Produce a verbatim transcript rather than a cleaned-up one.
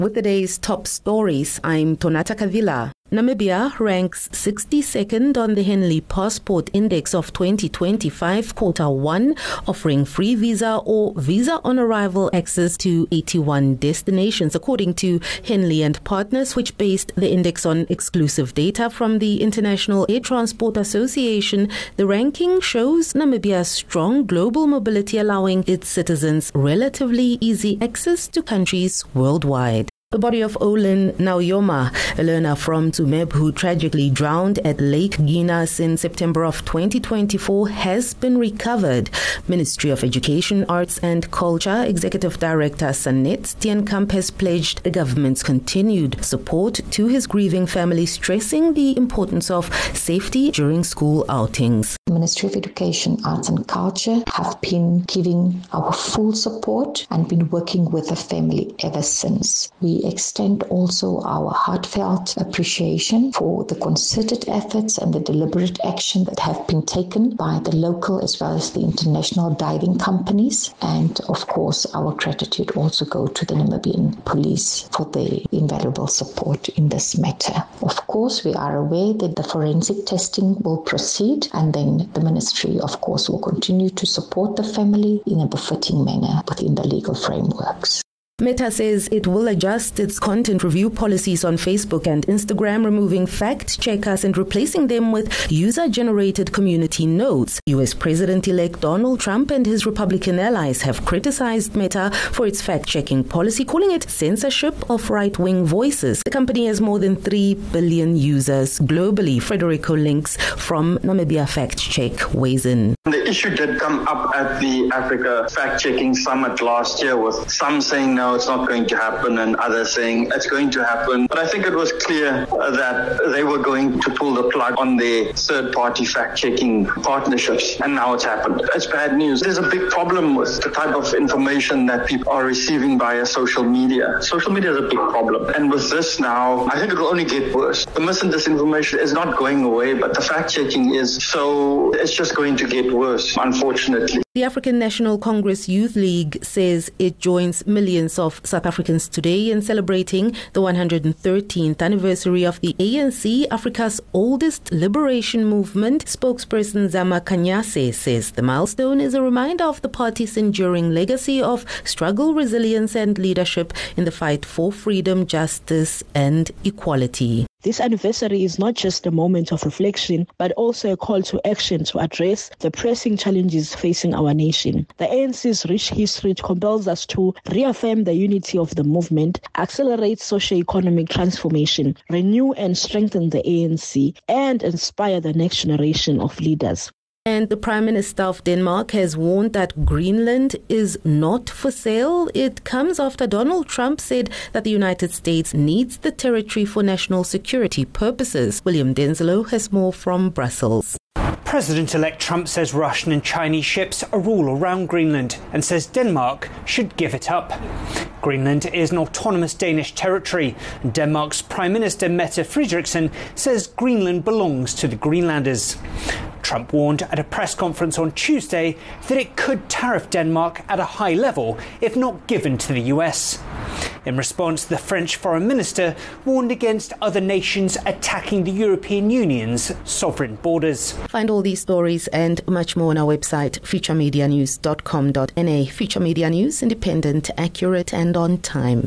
With the day's top stories, I'm Tonata Kavila. Namibia ranks sixty-second on the Henley Passport Index of twenty twenty-five Quarter one, offering free visa or visa on arrival access to eighty-one destinations, according to Henley and Partners, which based the index on exclusive data from the International Air Transport Association. The ranking shows Namibia's strong global mobility, allowing its citizens relatively easy access to countries worldwide. The body of Olin Nauyoma, a learner from Tsumeb who tragically drowned at Lake Guinness in September of twenty twenty-four, has been recovered. Ministry of Education, Arts and Culture Executive Director Sanet Steenkamp has pledged the government's continued support to his grieving family, stressing the importance of safety during school outings. The Ministry of Education, Arts and Culture have been giving our full support and been working with the family ever since. We extend also our heartfelt appreciation for the concerted efforts and the deliberate action that have been taken by the local as well as the international diving companies. And of course, our gratitude also go to the Namibian police for their invaluable support in this matter. Of course, we are aware that the forensic testing will proceed, and then the ministry, of course, will continue to support the family in a befitting manner within the legal frameworks. Meta says it will adjust its content review policies on Facebook and Instagram, removing fact-checkers and replacing them with user-generated community notes. U S President-elect Donald Trump and his Republican allies have criticized Meta for its fact-checking policy, calling it censorship of right-wing voices. The company has more than three billion users globally. Frederico Links from Namibia Fact Check weighs in. The issue did come up at the Africa Fact-Checking Summit last year, with some saying no, it's not going to happen, and others saying it's going to happen. But I think it was clear that they were going to pull the plug on their third-party fact-checking partnerships, and now it's happened. It's bad news. There's a big problem with the type of information that people are receiving via social media. Social media is a big problem. And with this now, I think it will only get worse. The mis and disinformation is not going away, but the fact-checking is. So it's just going to get worse, unfortunately. The African National Congress Youth League says it joins millions of South Africans today in celebrating the one hundred thirteenth anniversary of the A N C, Africa's oldest liberation movement. Spokesperson Zama Kanyase says the milestone is a reminder of the party's enduring legacy of struggle, resilience and leadership in the fight for freedom, justice and equality. This anniversary is not just a moment of reflection, but also a call to action to address the pressing challenges facing our nation. The A N C's rich history compels us to reaffirm the unity of the movement, accelerate socio-economic transformation, renew and strengthen the A N C, and inspire the next generation of leaders. And the Prime Minister of Denmark has warned that Greenland is not for sale. It comes after Donald Trump said that the United States needs the territory for national security purposes. William Denzelo has more from Brussels. President-elect Trump says Russian and Chinese ships are all around Greenland and says Denmark should give it up. Greenland is an autonomous Danish territory, and Denmark's Prime Minister Mette Frederiksen says Greenland belongs to the Greenlanders. Trump warned at a press conference on Tuesday that it could tariff Denmark at a high level if not given to the U S. In response, the French Foreign Minister warned against other nations attacking the European Union's sovereign borders. Find all these stories and much more on our website, future media news dot com dot n a. Future Media News, independent, accurate and on time.